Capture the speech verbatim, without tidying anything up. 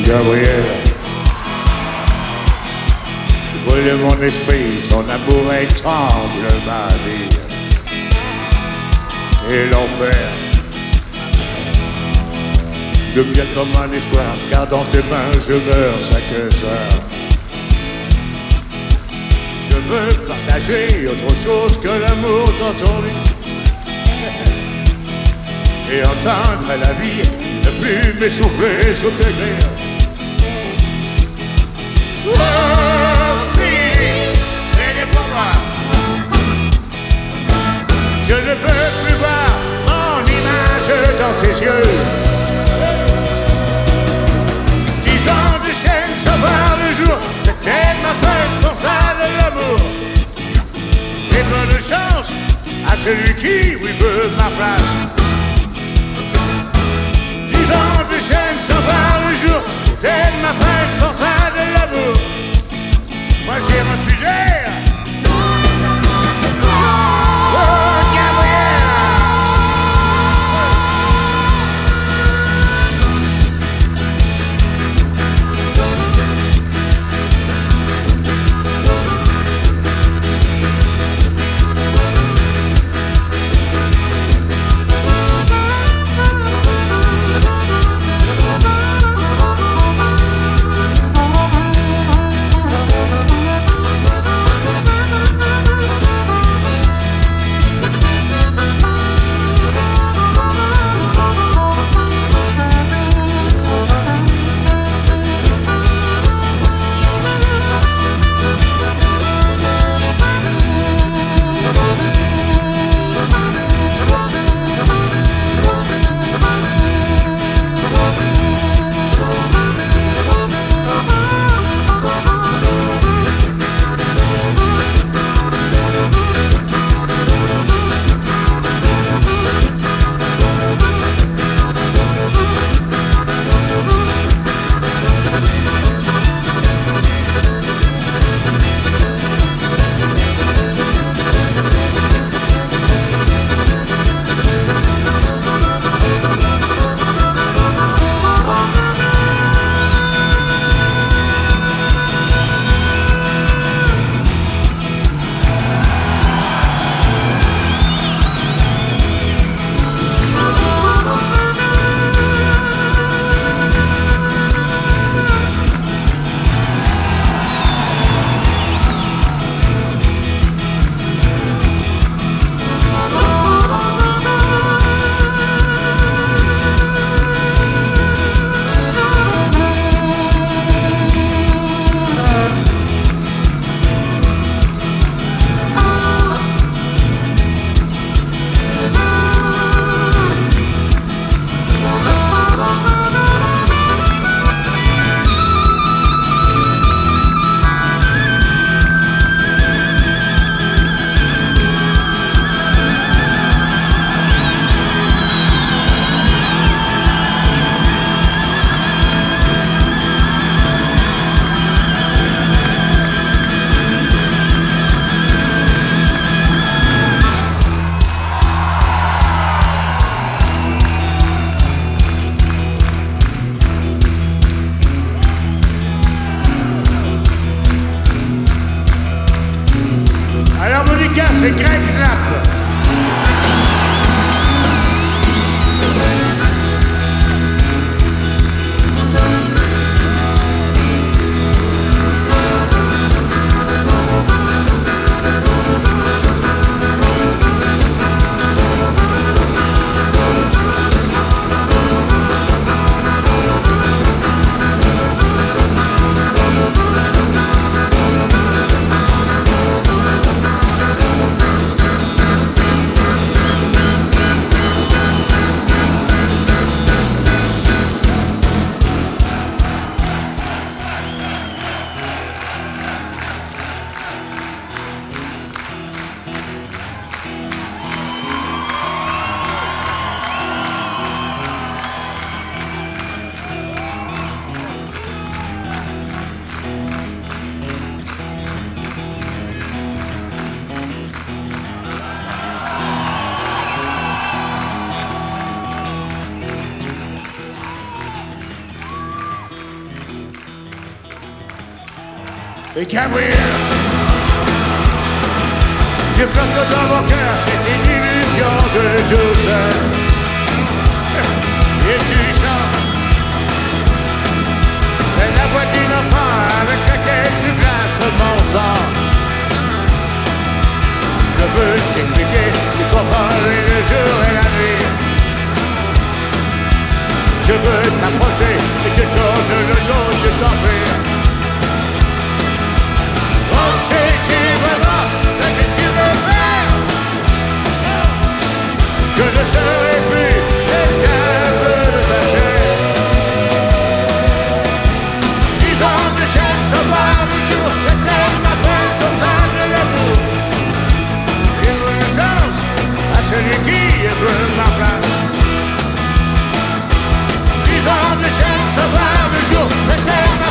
Gabriel, brûle mon esprit, ton amour étrangle ma vie. Et l'enfer devient comme un espoir, car dans tes mains je meurs chaque soir. Je veux partager autre chose que l'amour dans ton lit et entendre la vie ne plus m'essouffler sous tes griffes. Oh, fille, fais-les pour moi. Je ne veux plus voir mon image dans tes yeux. Dix ans de chaîne sans voir le jour, c'était ma peine pour ça de l'amour. Et bonne chance à celui qui, oui, veut ma place. Dix ans de chaîne sans voir le jour, c'était ma peine pour ça de l'amour. Moi j'ai refusé. C'est Greg Zapp. et Gabriel. Je flotte dans mon cœur, c'est une illusion de douceur. Et tu chantes, c'est la voix d'une enfant avec laquelle tu glaces mon sang. Je veux t'expliquer du confort et le jour et la nuit. Je veux t'approcher et te tourne le dos, je t'en prie. Oh, si tu veux pas ce que tu veux faire, je ne serai plus l'esclave de ta chair. Dix ans de chaîne sauvage, le jour fatal m'appelle total de l'amour. Et renaissance à celui qui veut ma place. Dix ans de chaîne sauvage, le jour fatal m'appelle